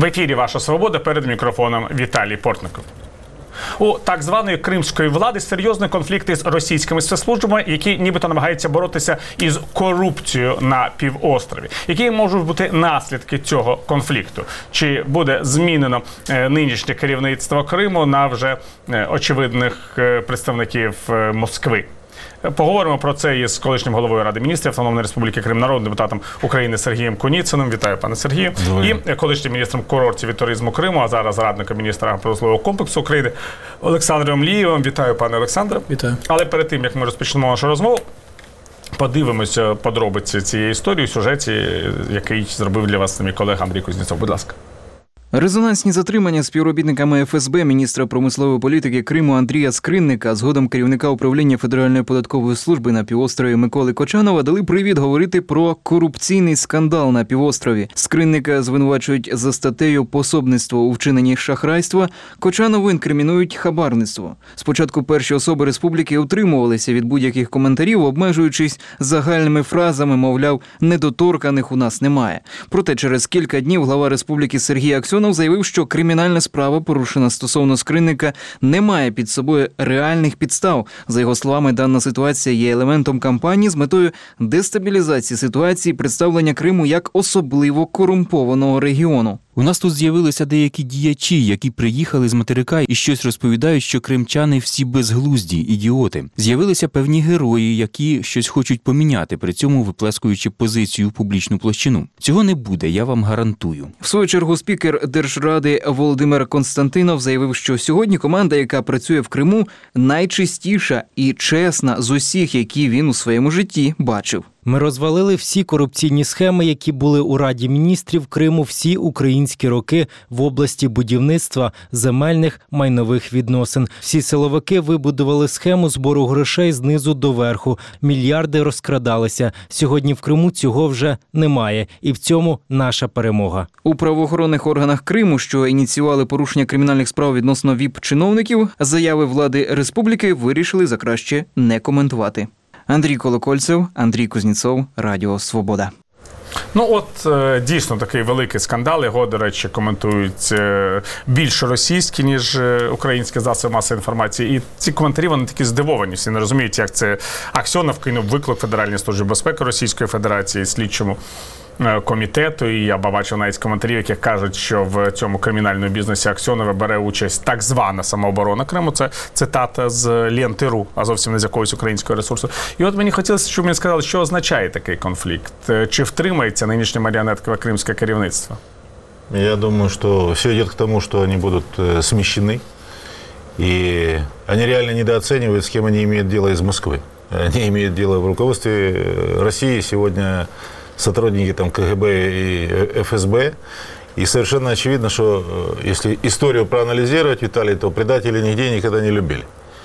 В ефірі «Ваша Свобода», перед мікрофоном Віталій Портников. У так званої кримської влади серйозний конфлікт із російськими спецслужбами, які нібито намагаються боротися із корупцією на півострові. Які можуть бути наслідки цього конфлікту? Чи буде змінено нинішнє керівництво Криму на вже очевидних представників Москви? Поговоримо про це із колишнім головою Ради міністрів Автономної Республіки Крим, народним депутатом України Сергієм Куніциним. Вітаю, пане Сергію. І колишнім міністром курортів і туризму Криму, а зараз радником міністра промислового комплексу України Олександром Лієвим. Вітаю, пане Олександре. Вітаю. Але перед тим, як ми розпочнемо нашу розмову, подивимося подробиці цієї історії у сюжеті, який зробив для вас мій колега Андрій Кузнєцов. Будь ласка. Резонансні затримання співробітниками ФСБ міністра промислової політики Криму Андрія Скринника, згодом керівника управління Федеральної податкової служби на півострові Миколи Кочанова, дали привід говорити про корупційний скандал на півострові. Скринника звинувачують за статтею «Пособництво у вчиненні шахрайства», Кочанову інкримінують хабарництво. Спочатку перші особи республіки утримувалися від будь-яких коментарів, обмежуючись загальними фразами, мовляв, недоторканих у нас немає. Проте через кілька днів глава республіки Сергій Аксьонов заявив, що кримінальна справа, порушена стосовно Скринника, не має під собою реальних підстав. За його словами, дана ситуація є елементом кампанії з метою дестабілізації ситуації, представлення Криму як особливо корумпованого регіону. У нас тут з'явилися деякі діячі, які приїхали з материка і щось розповідають, що кримчани всі безглузді, ідіоти. З'явилися певні герої, які щось хочуть поміняти, при цьому виплескуючи позицію в публічну площину. Цього не буде, я вам гарантую. В свою чергу спікер Держради Володимир Константинов заявив, що сьогодні команда, яка працює в Криму, найчистіша і чесна з усіх, які він у своєму житті бачив. Ми розвалили всі корупційні схеми, які були у Раді міністрів Криму всі українські роки в області будівництва, земельних, майнових відносин. Всі силовики вибудували схему збору грошей знизу до верху. Мільярди розкрадалися. Сьогодні в Криму цього вже немає. І в цьому наша перемога. У правоохоронних органах Криму, що ініціювали порушення кримінальних справ відносно ВІП-чиновників, заяви влади республіки вирішили за краще не коментувати. Андрій Колокольцев, Андрій Кузнєцов, Радіо Свобода. Ну от, дійсно, такий великий скандал. Його, до речі, коментують більш російські, ніж українські засоби масової інформації. І ці коментарі, вони такі здивовані. Всі не розуміють, як це Аксьонов кинув виклик Федеральній службі безпеки Російської Федерації, слідчому комітету. І я бачив навіть коментарів, які кажуть, що в цьому кримінальному бізнесі Аксьонова бере участь так звана самооборона Криму. Це цитата з Ленти.ру, а зовсім не з якогось українського ресурсу. І от мені хотілося, щоб мені сказали, що означає такий конфлікт. Чи втримається нинішнє маріонеткове кримське керівництво? Я думаю, что все идет к тому, что они будут смещены. И они реально недооценивают, с кем они имеют дело из Москвы. Они имеют дело в руководстве России сегодня сотрудники там КГБ и ФСБ. И совершенно очевидно, что если историю проанализировать, Виталий, то предатели нигде никогда не любили.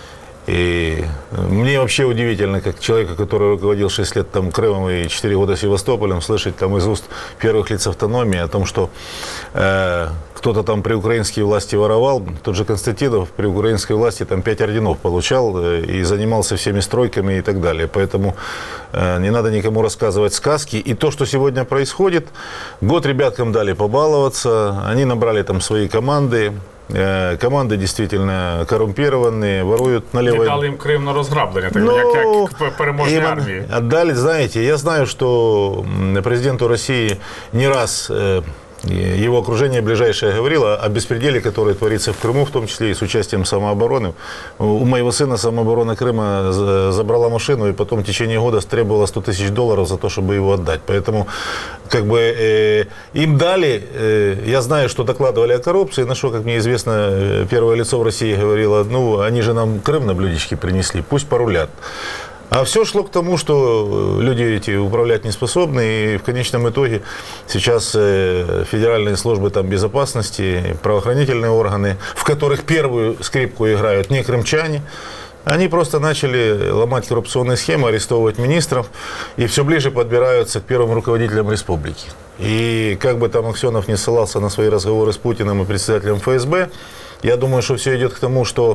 И мне вообще удивительно, как человека, который руководил 6 лет там Крымом и 4 года Севастополем, слышать там из уст первых лиц автономии о том, что кто-то там при украинской власти воровал. Тот же Константинов при украинской власти там 5 орденов получал и занимался всеми стройками и так далее. Поэтому не надо никому рассказывать сказки. И то, что сегодня происходит, год ребяткам дали побаловаться, они набрали там свои команды. Команды действительно коррумпированные, воруют налево. Дали им Крым на разграбление, так, как переможной армии. Отдали, знаете, я знаю, что президенту России не раз его окружение ближайшее говорило о беспределе, который творится в Крыму, в том числе и с участием самообороны. У моего сына самооборона Крыма забрала машину и потом в течение года требовала $100 000 за то, чтобы его отдать. Поэтому как бы им дали, я знаю, что докладывали о коррупции, на что, как мне известно, первое лицо в России говорило, ну, они же нам Крым на блюдечке принесли, пусть порулят. А все шло к тому, что люди эти управлять не способны, и в конечном итоге сейчас федеральные службы там, безопасности, правоохранительные органы, в которых первую скрипку играют не крымчане, они просто начали ломать коррупционные схемы, арестовывать министров, и все ближе подбираются к первым руководителям республики. И как бы там Аксьонов не ссылался на свои разговоры с Путиным и председателем ФСБ, я думаю, что все идет к тому, что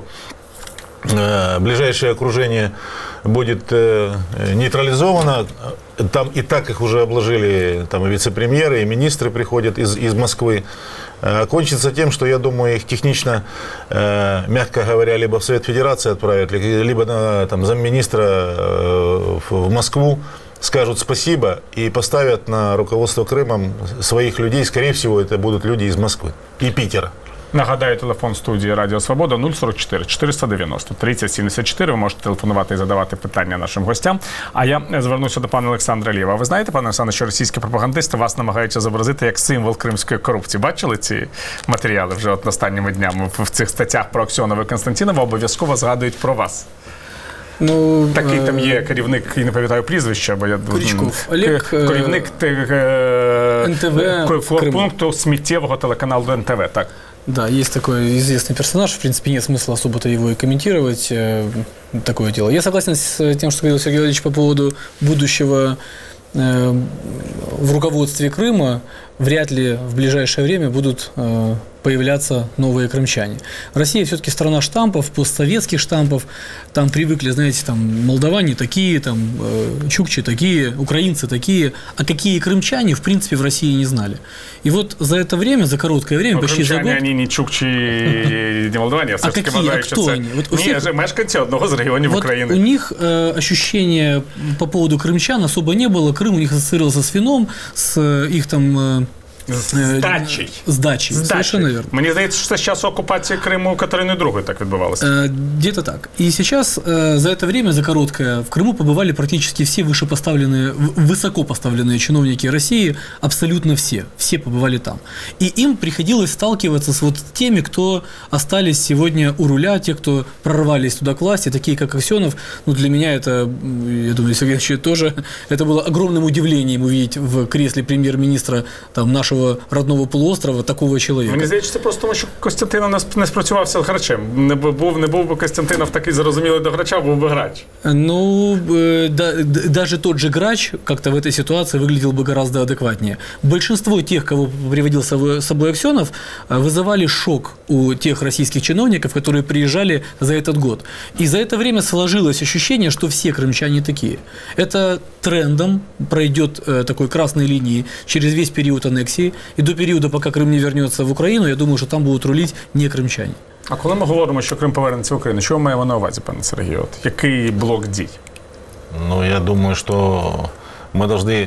ближайшее окружение будет нейтрализовано. Там и так их уже обложили там, и вице-премьеры, и министры приходят из Москвы. кончится тем, что, я думаю, их технично, мягко говоря, либо в Совет Федерации отправят, либо на замминистра в Москву, скажут спасибо и поставят на руководство Крымом своих людей. Скорее всего, это будут люди из Москвы и Питера. Нагадаю, телефон студії Радіо Свобода 044 490 30 74. Ви можете телефонувати і задавати питання нашим гостям. А я звернуся до пана Олександра Лєва. Ви знаєте, пане Олександре, що російські пропагандисти вас намагаються зобразити як символ кримської корупції? Бачили ці матеріали вже останніми днями? В цих статтях про Аксьонова і Константінова обов'язково згадують про вас. Ну, такий там є керівник, і не пам'ятаю прізвище, бо я Крючков Олег, керівник НТВ пункту сміттєвого телеканалу НТВ, так. Да, есть такой известный персонаж, в принципе, нет смысла особо-то его и комментировать, такое дело. Я согласен с тем, что говорил Сергей Валерьевич по поводу будущего в руководстве Крыма. Вряд ли в ближайшее время будут появляться новые крымчане. Россия все-таки страна штампов, постсоветских штампов. Там привыкли, знаете, там молдаване такие, там чукчи такие, украинцы такие. А какие крымчане, в принципе, в России не знали. И вот за это время, за короткое время, почти за год... Крымчане, они не чукчи, не молдаване, а все-таки какие? А кто они? Вот Ні, мешканці одного з регіонів вот України. У них ощущения по поводу крымчан особо не было. Крым у них ассоциировался с вином, с их там... С дачей. Совершенно верно. Мені здається, що це з часу окупації Криму Катерини II так відбувалося. Где-то так. И сейчас за это время, за короткое, в Крыму побывали практически все высоко поставленные чиновники России, абсолютно все. Все побывали там. И им приходилось сталкиваться с вот теми, кто остались сегодня у руля, те, кто прорвались туда к власти, такие как Аксенов. Ну, для меня это, я думаю, Сергей Ильич тоже, это было огромным удивлением увидеть в кресле премьер-министра там, нашего родного полуострова такого чоловіка. Мені здається, це просто тому, що Костянтинов не спрацювався грачем. Не був би Костянтинов такий зрозумілий до грача, був би грач. Ну, даже тот же грач как-то в этой ситуации выглядел бы гораздо адекватнее. Большинство тех, кого приводил с собой Аксенов, вызывали шок у тех российских чиновников, которые приезжали за этот год. И за это время сложилось ощущение, что все крымчане такие. Это трендом пройдет такой красной линии через весь период аннексии. І до періоду, поки Крим не вернеться в Україну, я думаю, що там будуть рулити не кримчані. А коли ми говоримо, що Крим повернеться в Україну, що ми маємо на увазі, пане Сергію? Який блок дій? Ну, я думаю, что мы должны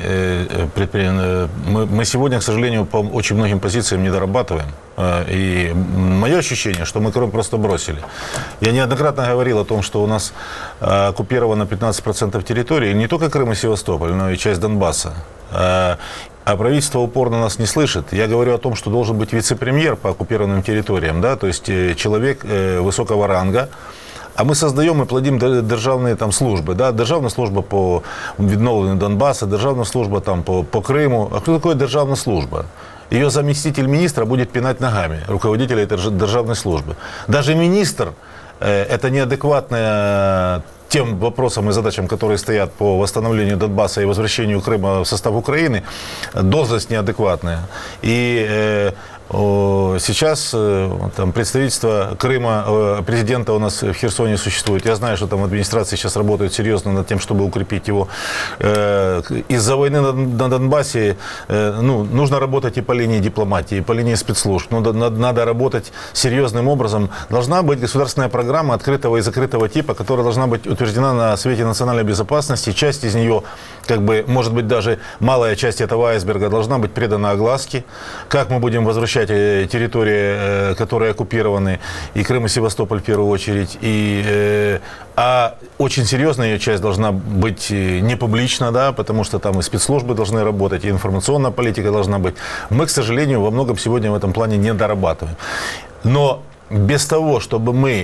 мы сегодня, к сожалению, по очень многим позициям не дорабатываем. И мое ощущение, что мы Крым просто бросили. Я неоднократно говорил о том, что у нас оккупировано 15% территории, не только Крым и Севастополь, но и часть Донбасса. А правительство упорно нас не слышит. Я говорю о том, что должен быть вице-премьер по оккупированным территориям, да, то есть человек высокого ранга. А мы создаем и плодим державные там службы, да, державная служба по відновленню Донбасса, державная служба там по Крыму. А кто такое державная служба? Ее заместитель министра будет пинать ногами руководителя этой державной службы. Даже министр это неадекватная тем вопросам и задачам, которые стоят по восстановлению Донбасса и возвращению Крыма в состав Украины, должность неадекватная. И сейчас там представительство Крыма, президента у нас в Херсоне существует. Я знаю, что там администрации сейчас работают серьезно над тем, чтобы укрепить его. Из-за войны на Донбассе нужно работать и по линии дипломатии, и по линии спецслужб. Надо работать серьезным образом. Должна быть государственная программа открытого и закрытого типа, которая должна быть утверждена на Совете национальной безопасности. Часть из нее, может быть, даже малая часть этого айсберга должна быть предана огласке. Как мы будем возвращать территории, которые оккупированы, и Крым, и Севастополь в первую очередь. А очень серьезная ее часть должна быть не публична, да, потому что там и спецслужбы должны работать, и информационная политика должна быть. Мы, к сожалению, во многом сегодня в этом плане не дорабатываем. Но без того, чтобы мы,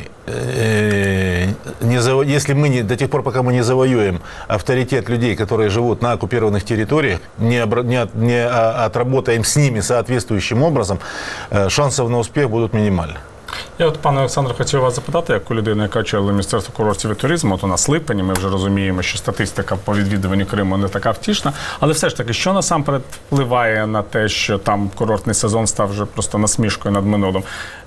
до тех пор, пока мы не завоюем авторитет людей, которые живут на оккупированных территориях, не отработаем с ними соответствующим образом, шансов на успех будут минимальны. Я пане Олександре, хотів вас запитати, як у людини, яка очолює Міністерство курортів і туризму, от у нас липень, ми вже розуміємо, що статистика по відвідуванню Криму не така втішна, але все ж таки, що насамперед впливає на те, що там курортний сезон став вже просто насмішкою над минулим?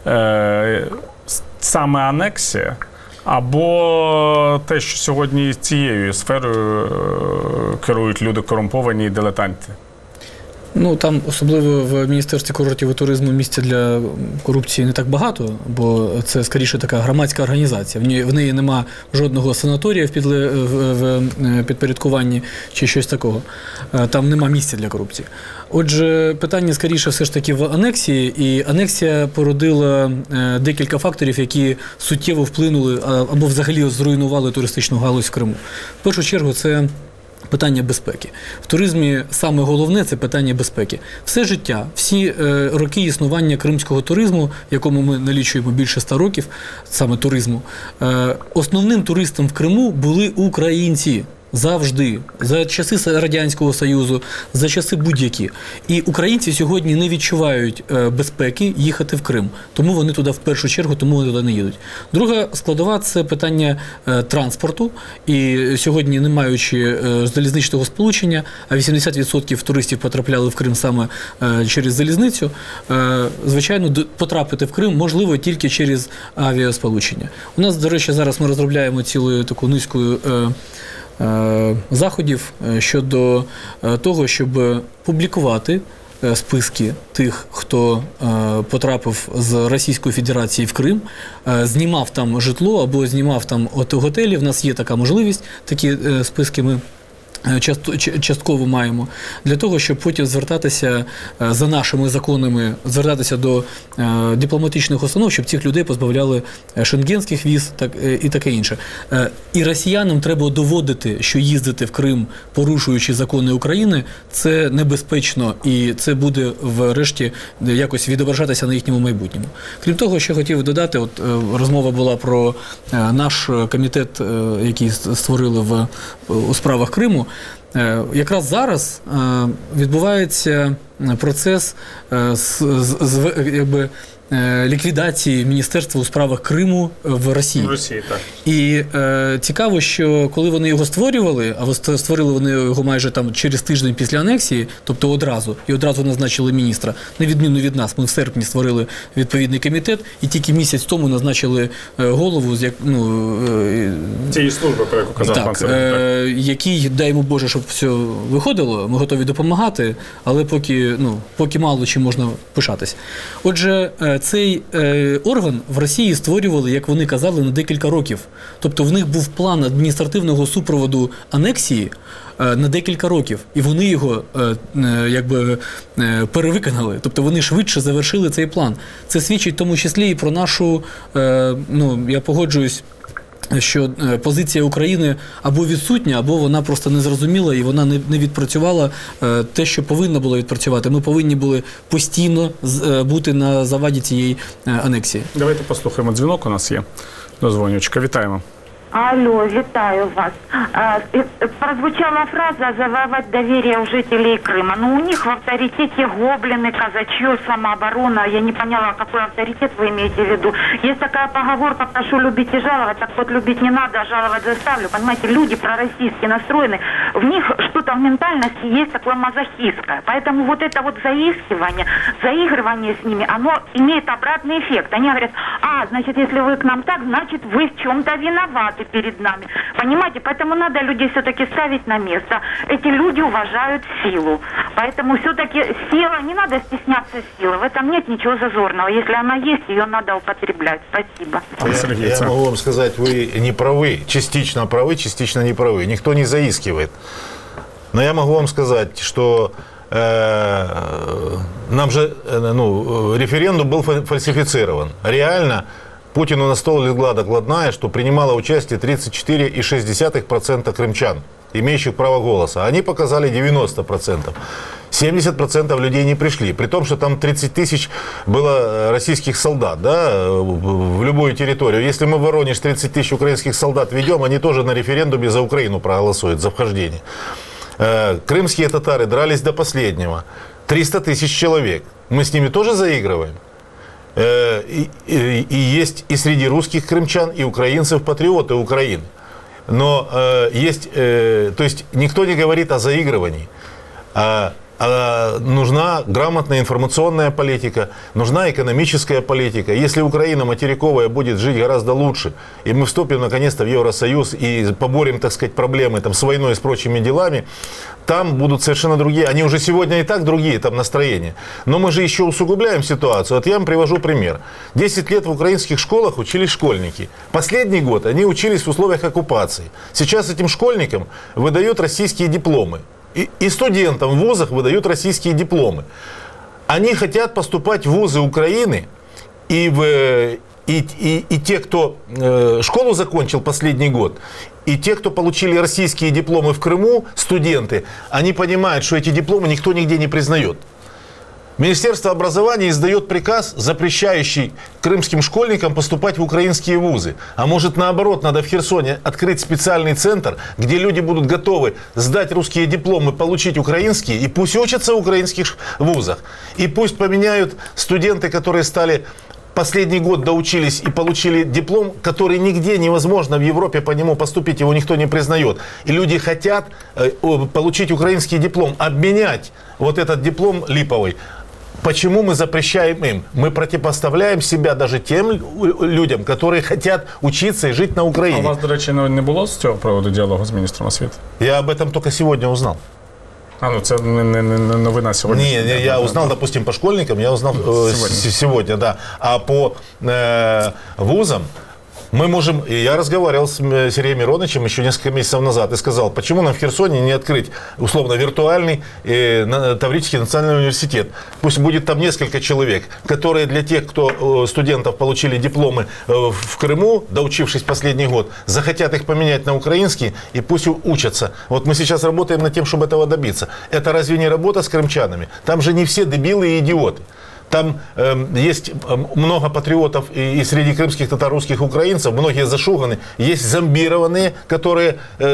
Саме анексія? Або те, що сьогодні цією сферою керують люди корумповані і дилетанти? Ну, там, особливо в Міністерстві курортів і туризму, місця для корупції не так багато, бо це, скоріше, така громадська організація. В неї нема жодного санаторія в підпорядкуванні чи щось такого. Там нема місця для корупції. Отже, питання, скоріше, все ж таки в анексії, і анексія породила декілька факторів, які суттєво вплинули або взагалі зруйнували туристичну галузь в Криму. В першу чергу, це питання безпеки. В туризмі саме головне – це питання безпеки. Все життя, всі роки існування кримського туризму, якому ми налічуємо більше 100 років, саме туризму, основним туристом в Криму були українці. Завжди. За часи Радянського Союзу, за часи будь-які. І українці сьогодні не відчувають безпеки їхати в Крим. Тому вони туди в першу чергу, тому вони туди не їдуть. Друга складова – це питання транспорту. І сьогодні, не маючи залізничного сполучення, а 80% туристів потрапляли в Крим саме через залізницю, звичайно, потрапити в Крим можливо тільки через авіасполучення. У нас, до речі, зараз ми розробляємо цілу таку низку заходів щодо того, щоб публікувати списки тих, хто потрапив з Російської Федерації в Крим, знімав там житло або знімав там готелі. В нас є така можливість, такі списки ми частково маємо, для того, щоб потім звертатися за нашими законами, звертатися до дипломатичних установ, щоб цих людей позбавляли шенгенських віз і таке інше. І росіянам треба доводити, що їздити в Крим, порушуючи закони України, це небезпечно і це буде врешті якось відображатися на їхньому майбутньому. Крім того, що хотів додати, от розмова була про наш комітет, який створили у справах Криму. Якраз зараз відбувається процес ліквідації Міністерства у справах Криму в Росії. В Росії, так. І цікаво, що коли вони його створювали, а створили вони його майже там через тиждень після анексії, тобто одразу назначили міністра, на відміну від нас, ми в серпні створили відповідний комітет, і тільки місяць тому назначили голову цієї служби, про яку казав пан Сергій. Який, дай йому Боже, щоб все виходило, ми готові допомагати, але поки мало чим можна пишатись. Отже, цей орган в Росії створювали, як вони казали, на декілька років. Тобто в них був план адміністративного супроводу анексії на декілька років. І вони його перевиконали. Тобто вони швидше завершили цей план. Це свідчить в тому числі і про нашу, я погоджуюсь, що позиція України або відсутня, або вона просто не зрозуміла і вона не відпрацювала те, що повинна була відпрацювати. Ми повинні були постійно бути на заваді цієї анексії. Давайте послухаємо. Дзвінок у нас є. Дозвонючка. Вітаємо. Алло, витаю вас. Прозвучала фраза «завоевать доверие у жителей Крыма». Но у них в авторитете гоблины, казачье, самооборона. Я не поняла, какой авторитет вы имеете в виду. Есть такая поговорка «прошу любить и жаловать». Так вот, любить не надо, а жаловать заставлю. Понимаете, люди пророссийски настроены. В них что-то в ментальности есть такое мазохистское. Поэтому вот это вот заигрывание с ними, оно имеет обратный эффект. Они говорят: значит, если вы к нам так, значит, вы в чем-то виноваты перед нами. Понимаете, поэтому надо людей все-таки ставить на место. Эти люди уважают силу. Поэтому все-таки сила, не надо стесняться силы. В этом нет ничего зазорного. Если она есть, ее надо употреблять. Спасибо. Я могу вам сказать, вы не правы, частично не правы. Никто не заискивает. Но я могу вам сказать, что нам же референдум был фальсифицирован. Реально Путину на стол легла докладная, что принимало участие 34,6% крымчан, имеющих право голоса. Они показали 90%. 70% людей не пришли. При том, что там 30 тысяч было российских солдат, да, в любую территорию. Если мы в Воронеж 30 тысяч украинских солдат ведем, они тоже на референдуме за Украину проголосуют, за вхождение. Крымские татары дрались до последнего. 300 тысяч человек. Мы с ними тоже заигрываем? И есть и среди русских крымчан, и украинцев патриоты Украины. Но есть, то есть никто не говорит о заигрывании. нужна грамотная информационная политика, нужна экономическая политика. Если Украина материковая будет жить гораздо лучше, и мы вступим наконец-то в Евросоюз и поборем, так сказать, проблемы там, с войной и с прочими делами, там будут совершенно другие, они уже сегодня и так другие там настроения. Но мы же еще усугубляем ситуацию. Вот я вам привожу пример. 10 лет в украинских школах учились школьники. Последний год они учились в условиях оккупации. Сейчас этим школьникам выдают российские дипломы. И студентам в вузах выдают российские дипломы. Они хотят поступать в вузы Украины, и те, кто школу закончил последний год, и те, кто получили российские дипломы в Крыму, студенты, они понимают, что эти дипломы никто нигде не признает. Министерство образования издает приказ, запрещающий крымским школьникам поступать в украинские вузы. А может, наоборот, надо в Херсоне открыть специальный центр, где люди будут готовы сдать русские дипломы, получить украинские, и пусть учатся в украинских вузах. И пусть поменяют студенты, которые стали последний год доучились и получили диплом, который нигде невозможно в Европе по нему поступить, его никто не признает. И люди хотят получить украинский диплом, обменять вот этот диплом липовый. Почему мы запрещаем им? Мы противопоставляем себя даже тем людям, которые хотят учиться и жить на Украине. А у вас, до речі, не було з цього приводу діалогу з міністром освіти? Я об этом только сегодня узнал. Ну це не новина сьогодні. Не, я узнал, допустим, по школьникам, я узнал сегодня, да. А по вузам мы можем, я разговаривал с Сергеем Мироновичем еще несколько месяцев назад и сказал, почему нам в Херсоне не открыть условно виртуальный Таврический национальный университет. Пусть будет там несколько человек, которые для тех, кто студентов получили дипломы в Крыму, доучившись последний год, захотят их поменять на украинский и пусть учатся. Вот мы сейчас работаем над тем, чтобы этого добиться. Это разве не работа с крымчанами? Там же не все дебилы и идиоты. Там есть много патриотов и среди крымских татар, русских, украинцев, многие зашуганы, есть зомбированные, которые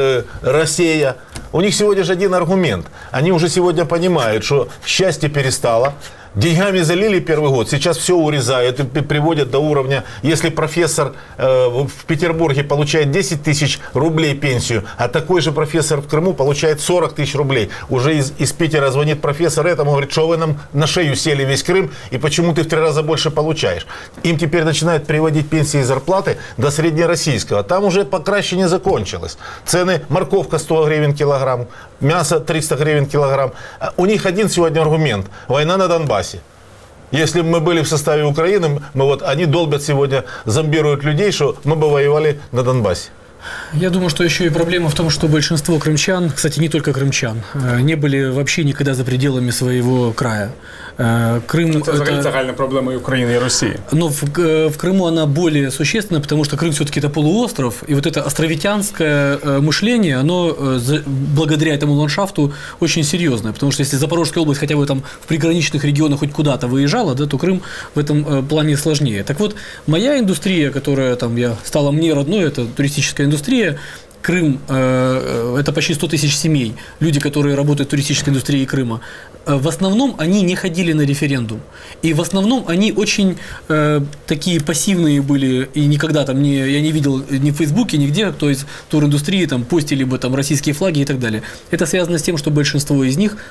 Россия. У них сегодня же один аргумент. Они уже сегодня понимают, что счастье перестало. Деньгами залили первый год, сейчас все урезают и приводят до уровня, если профессор в Петербурге получает 10 тысяч рублей пенсию, а такой же профессор в Крыму получает 40 тысяч рублей. Уже из Питера звонит профессор этому, говорит, что вы нам на шею сели весь Крым, и почему ты в 3 раза больше получаешь. Им теперь начинают приводить пенсии и зарплаты до среднероссийского. Там уже покраще не закончилось. Цены, морковка 100 гривен килограмм, мясо 300 гривен килограмм. У них один сегодня аргумент – война на Донбассе. Если бы мы были в составе Украины, они долбят сегодня, зомбируют людей, что мы бы воевали на Донбассе. Я думаю, что еще и проблема в том, что большинство крымчан, кстати, не только крымчан, не были вообще никогда за пределами своего края. Крым – это загальная проблема и Украины, и России. Но в Крыму она более существенна, потому что Крым все-таки это полуостров, и вот это островитянское мышление, оно благодаря этому ландшафту очень серьезное, потому что если Запорожская область хотя бы там в приграничных регионах хоть куда-то выезжала, да, то Крым в этом плане сложнее. Так вот, моя индустрия, которая стала мне родной, это туристическая индустрия. Крым – это почти 100 тысяч семей, люди, которые работают в туристической индустрии Крыма. В основном они не ходили на референдум. И в основном они очень такие пассивные были, и никогда я не видел ни в Фейсбуке, нигде, кто из туриндустрии постили бы российские флаги и так далее. Это связано с тем, что большинство из них,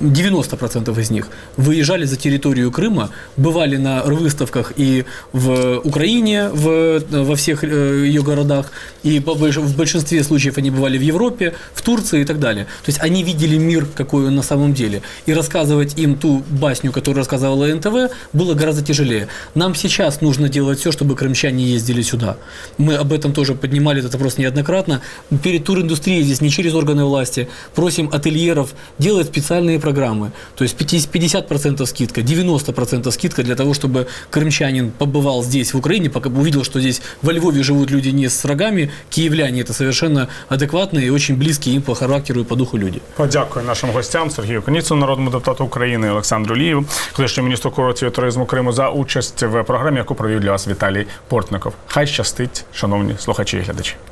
90% из них выезжали за территорию Крыма, бывали на выставках и в Украине, во всех ее городах, и в большинстве случаев они бывали в Европе, в Турции и так далее. То есть они видели мир, какой он на самом деле. И рассказывать им ту басню, которую рассказывала НТВ, было гораздо тяжелее. Нам сейчас нужно делать все, чтобы крымчане ездили сюда. Мы об этом тоже поднимали этот вопрос неоднократно. Перед туриндустрией здесь не через органы власти просим ательеров делать специальные программы. То есть 50% скидка, 90% скидка для того, чтобы крымчанин побывал здесь, в Украине, пока увидел, что здесь во Львове живут люди не с рогами, киевляне – это совершенно адекватные и очень близкие им по характеру и по духу люди. Подякую нашим гостям Сергію Коніцину, народному депутату України, Олександру Лієву, колишньому міністру культури і туризму Криму, за участь в програмі, яку провів для вас Віталій Портников. Хай щастить, шановні слухачі і глядачі.